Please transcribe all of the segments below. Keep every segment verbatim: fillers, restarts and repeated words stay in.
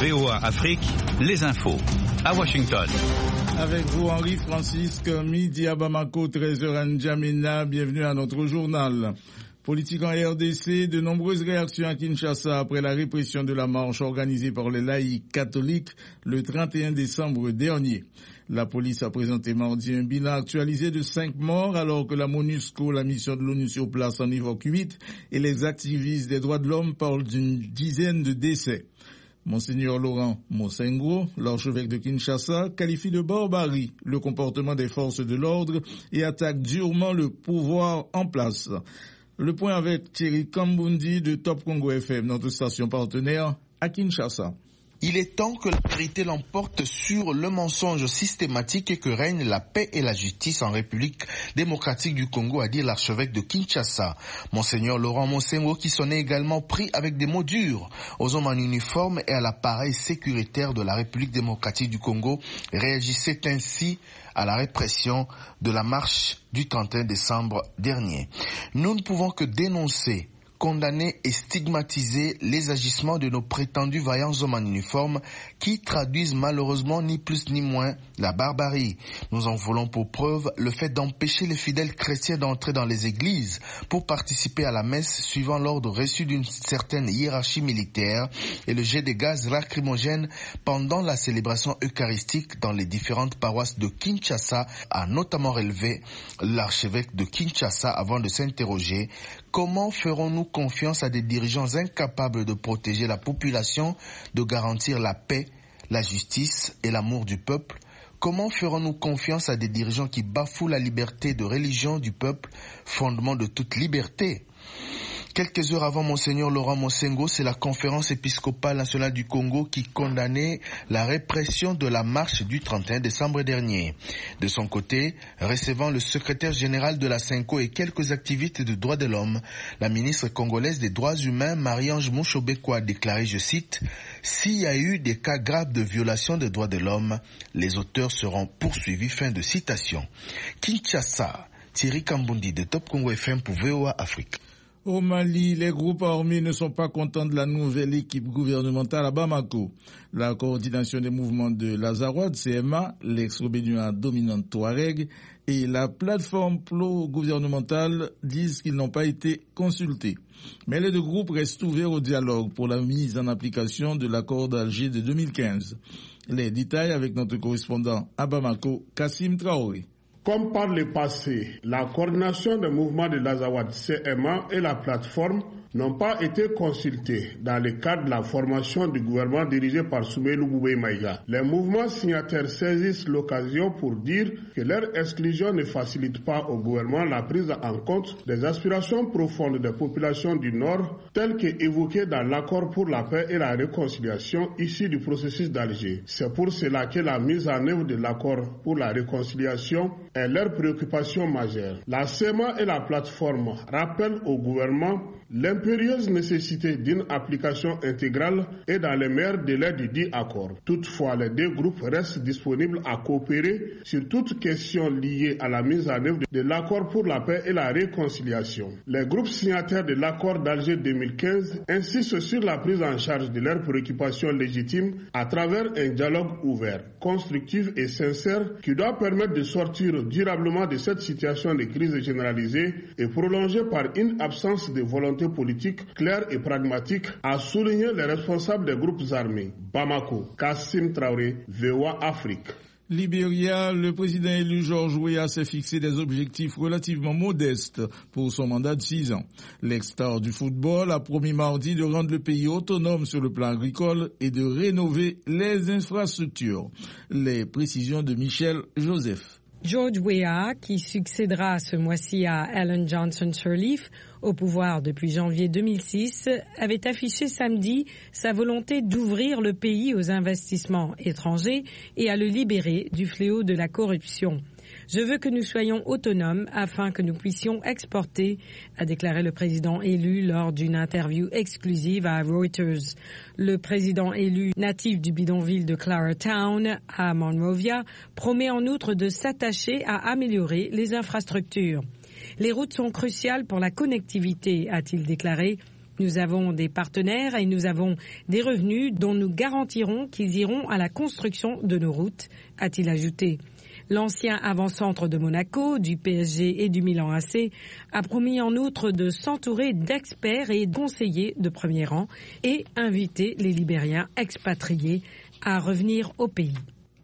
V O A Afrique, les infos. À Washington. Avec vous, Henri Francisque, midi à Bamako, treize heures à N'Djamena. Bienvenue à notre journal. Politique en R D C, de nombreuses réactions à Kinshasa après la répression de la marche organisée par les laïcs catholiques le trente et un décembre dernier. La police a présenté mardi un bilan actualisé de cinq morts alors que la MONUSCO, la mission de l'ONU sur place, en évoque huit et les activistes des droits de l'homme parlent d'une dizaine de décès. Monseigneur Laurent Mosengo, l'archevêque de Kinshasa, qualifie de barbarie le comportement des forces de l'ordre et attaque durement le pouvoir en place. Le point avec Thierry Kambundi de Top Congo F M, notre station partenaire à Kinshasa. Il est temps que la vérité l'emporte sur le mensonge systématique et que règne la paix et la justice en République démocratique du Congo, a dit l'archevêque de Kinshasa. Monseigneur Laurent Mosengo, qui s'en est également pris avec des mots durs aux hommes en uniforme et à l'appareil sécuritaire de la République démocratique du Congo, réagissait ainsi à la répression de la marche du trente et un décembre dernier. Nous ne pouvons que dénoncer, condamner et stigmatiser les agissements de nos prétendus vaillants hommes en uniforme qui traduisent malheureusement ni plus ni moins la barbarie. Nous en voulons pour preuve le fait d'empêcher les fidèles chrétiens d'entrer dans les églises pour participer à la messe suivant l'ordre reçu d'une certaine hiérarchie militaire et le jet de gaz lacrymogène pendant la célébration eucharistique dans les différentes paroisses de Kinshasa, a notamment relevé l'archevêque de Kinshasa avant de s'interroger: comment ferons-nous confiance à des dirigeants incapables de protéger la population, de garantir la paix, la justice et l'amour du peuple? Comment ferons-nous confiance à des dirigeants qui bafouent la liberté de religion du peuple, fondement de toute liberté? Quelques heures avant Monseigneur Laurent Mosengo, c'est la conférence épiscopale nationale du Congo qui condamnait la répression de la marche du trente et un décembre dernier. De son côté, recevant le secrétaire général de la Senko et quelques activistes de droits de l'homme, la ministre congolaise des droits humains, Marie-Ange Mouchobeko, a déclaré, je cite, « S'il y a eu des cas graves de violation des droits de l'homme, les auteurs seront poursuivis. » Fin de citation. Kinshasa, Thierry Kambundi de Top Congo F M pour V O A Afrique. Au Mali, les groupes armés ne sont pas contents de la nouvelle équipe gouvernementale à Bamako. La coordination des mouvements de l'Azawad, C M A, l'ex-rébellion dominante Touareg, et la plateforme pro-gouvernementale disent qu'ils n'ont pas été consultés. Mais les deux groupes restent ouverts au dialogue pour la mise en application de l'accord d'Alger de deux mille quinze. Les détails avec notre correspondant à Bamako, Kassim Traoré. Comme par le passé, la coordination des mouvements de l'Azawad C M A et la plateforme n'ont pas été consultés dans le cadre de la formation du gouvernement dirigé par Soumaïlou Boubé Maïga. Les mouvements signataires saisissent l'occasion pour dire que leur exclusion ne facilite pas au gouvernement la prise en compte des aspirations profondes des populations du Nord, telles qu'évoquées dans l'accord pour la paix et la réconciliation issu du processus d'Alger. C'est pour cela que la mise en œuvre de l'accord pour la réconciliation est leur préoccupation majeure. La C M A et la plateforme rappellent au gouvernement l'impérieuse nécessité d'une application intégrale et dans les meilleurs délais du dit accord. Toutefois, les deux groupes restent disponibles à coopérer sur toute question liée à la mise en œuvre de l'accord pour la paix et la réconciliation. Les groupes signataires de l'accord d'Alger deux mille quinze insistent sur la prise en charge de leurs préoccupations légitimes à travers un dialogue ouvert, constructif et sincère qui doit permettre de sortir durablement de cette situation de crise généralisée et prolongée par une absence de volonté politique claire et pragmatique, a souligné les responsables des groupes armés. Bamako, Kassim Traoré, V O A Afrique. Libéria, le président élu George Weah s'est fixé des objectifs relativement modestes pour son mandat de six ans. L'ex-star du football a promis mardi de rendre le pays autonome sur le plan agricole et de rénover les infrastructures. Les précisions de Michel Joseph. George Weah, qui succédera ce mois-ci à Ellen Johnson Sirleaf, au pouvoir depuis janvier deux mille six, avait affiché samedi sa volonté d'ouvrir le pays aux investissements étrangers et à le libérer du fléau de la corruption. Je veux que nous soyons autonomes afin que nous puissions exporter, a déclaré le président élu lors d'une interview exclusive à Reuters. Le président élu natif du bidonville de Claratown à Monrovia promet en outre de s'attacher à améliorer les infrastructures. Les routes sont cruciales pour la connectivité, a-t-il déclaré. Nous avons des partenaires et nous avons des revenus dont nous garantirons qu'ils iront à la construction de nos routes, a-t-il ajouté. L'ancien avant-centre de Monaco, du P S G et du Milan A C a promis en outre de s'entourer d'experts et de conseillers de premier rang et inviter les Libériens expatriés à revenir au pays.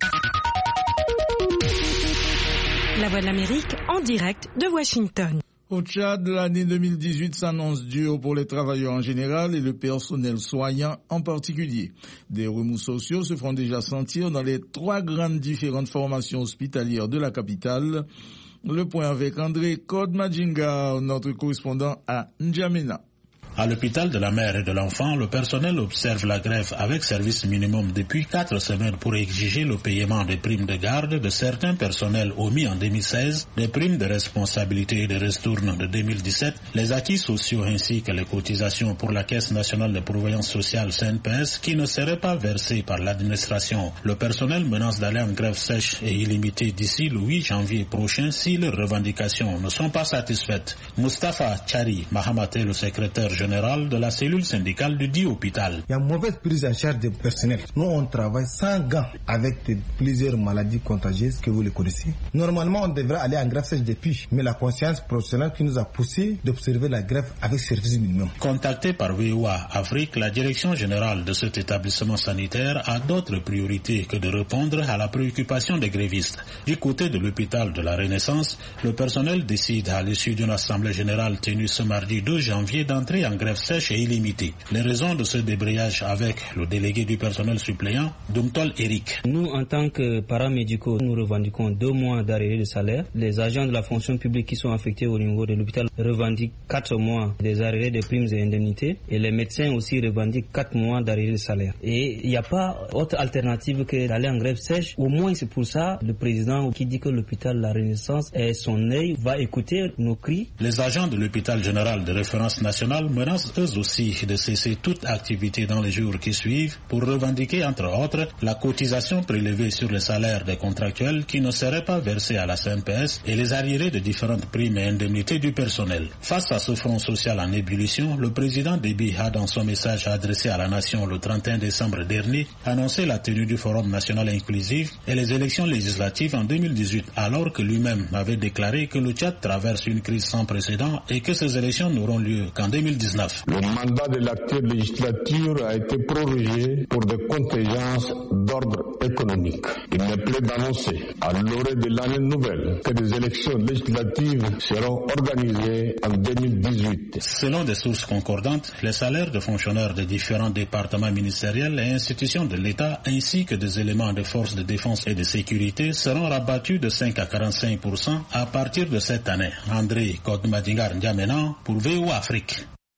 La Voix de l'Amérique en direct de Washington. Au Tchad, l'année deux mille dix-huit s'annonce dure pour les travailleurs en général et le personnel soignant en particulier. Des remous sociaux se font déjà sentir dans les trois grandes différentes formations hospitalières de la capitale. Le point avec André Kodmadjinga, notre correspondant à N'Djamena. À l'hôpital de la mère et de l'enfant, le personnel observe la grève avec service minimum depuis quatre semaines pour exiger le paiement des primes de garde de certains personnels omis en deux mille seize, des primes de responsabilité et de ristournes de deux mille dix-sept, les acquis sociaux ainsi que les cotisations pour la Caisse nationale de prévoyance sociale C N P S qui ne seraient pas versées par l'administration. Le personnel menace d'aller en grève sèche et illimitée d'ici le huit janvier prochain si leurs revendications ne sont pas satisfaites. Mustafa Chari Mahamat, le secrétaire général de la cellule syndicale du dit hôpital. Il y a une mauvaise prise en charge du personnel. Nous, on travaille sans gants avec de, plusieurs maladies contagieuses que vous les connaissez. Normalement, on devrait aller en grève sèche depuis, mais la conscience professionnelle qui nous a poussé d'observer la grève avec service minimum. Contacté par V O A Afrique, la direction générale de cet établissement sanitaire a d'autres priorités que de répondre à la préoccupation des grévistes. Du côté de l'hôpital de la Renaissance, le personnel décide à l'issue d'une assemblée générale tenue ce mardi deux janvier d'entrer en grève sèche et illimitée. Les raisons de ce débrayage avec le délégué du personnel suppléant, Dumtol Eric. Nous, en tant que paramédicaux, nous revendiquons deux mois d'arrêt de salaire. Les agents de la fonction publique qui sont affectés au niveau de l'hôpital revendiquent quatre mois des arrêts de primes et indemnités. Et les médecins aussi revendiquent quatre mois d'arrêt de salaire. Et il n'y a pas autre alternative que d'aller en grève sèche. Au moins, c'est pour ça le président qui dit que l'hôpital La Renaissance est son œil va écouter nos cris. Les agents de l'hôpital général de référence nationale menacent eux aussi de cesser toute activité dans les jours qui suivent pour revendiquer entre autres la cotisation prélevée sur le salaire des contractuels qui ne seraient pas versés à la C N P S et les arriérés de différentes primes et indemnités du personnel. Face à ce front social en ébullition, le président Déby a dans son message adressé à la nation le trente et un décembre dernier annoncé la tenue du Forum national inclusif et les élections législatives en deux mille dix-huit alors que lui-même avait déclaré que le Tchad traverse une crise sans précédent et que ces élections n'auront lieu qu'en deux mille dix-neuf. Le mandat de l'actuelle législature a été prorogé pour des contingences d'ordre économique. Il n'est plus d'annoncer à l'orée de l'année nouvelle que des élections législatives seront organisées en deux mille dix-huit. Selon des sources concordantes, les salaires de fonctionnaires des différents départements ministériels et institutions de l'État ainsi que des éléments des forces de défense et de sécurité seront rabattus de cinq à quarante-cinq pour cent à partir de cette année. André Kodmadingar N'Djamena pour V O A Afrique.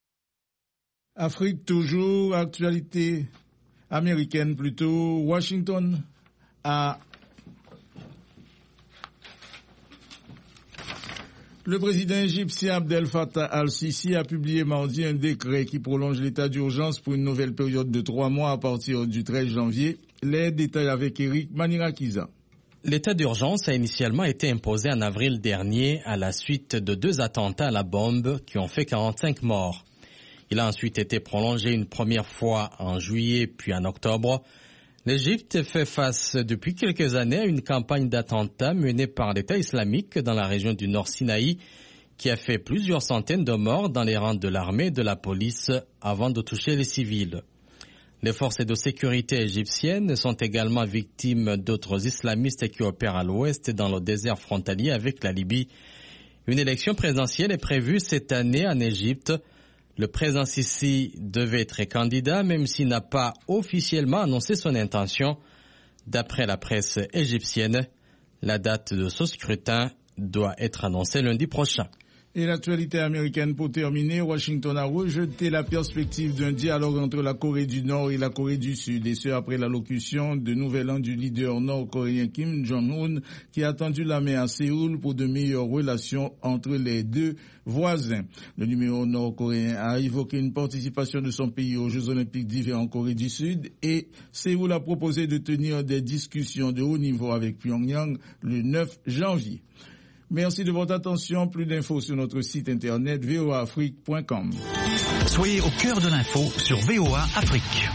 Afrique toujours, actualité américaine plutôt. Washington a... Le président égyptien Abdel Fattah al-Sisi a publié mardi un décret qui prolonge l'état d'urgence pour une nouvelle période de trois mois à partir du treize janvier. Les détails avec Eric Manirakiza. L'état d'urgence a initialement été imposé en avril dernier à la suite de deux attentats à la bombe qui ont fait quarante-cinq morts. Il a ensuite été prolongé une première fois en juillet puis en octobre. L'Égypte fait face depuis quelques années à une campagne d'attentats menée par l'État islamique dans la région du Nord Sinaï qui a fait plusieurs centaines de morts dans les rangs de l'armée et de la police avant de toucher les civils. Les forces de sécurité égyptiennes sont également victimes d'autres islamistes qui opèrent à l'ouest et dans le désert frontalier avec la Libye. Une élection présidentielle est prévue cette année en Égypte. Le président Sisi devait être candidat, même s'il n'a pas officiellement annoncé son intention. D'après la presse égyptienne, la date de ce scrutin doit être annoncée lundi prochain. Et l'actualité américaine pour terminer, Washington a rejeté la perspective d'un dialogue entre la Corée du Nord et la Corée du Sud, et ce après l'allocution de Nouvel An du leader nord-coréen Kim Jong-un qui a tendu la main à Séoul pour de meilleures relations entre les deux voisins. Le numéro nord-coréen a évoqué une participation de son pays aux Jeux Olympiques d'hiver en Corée du Sud et Séoul a proposé de tenir des discussions de haut niveau avec Pyongyang le neuf janvier. Merci de votre attention. Plus d'infos sur notre site internet v o a afrique point com. Soyez au cœur de l'info sur V O A Afrique.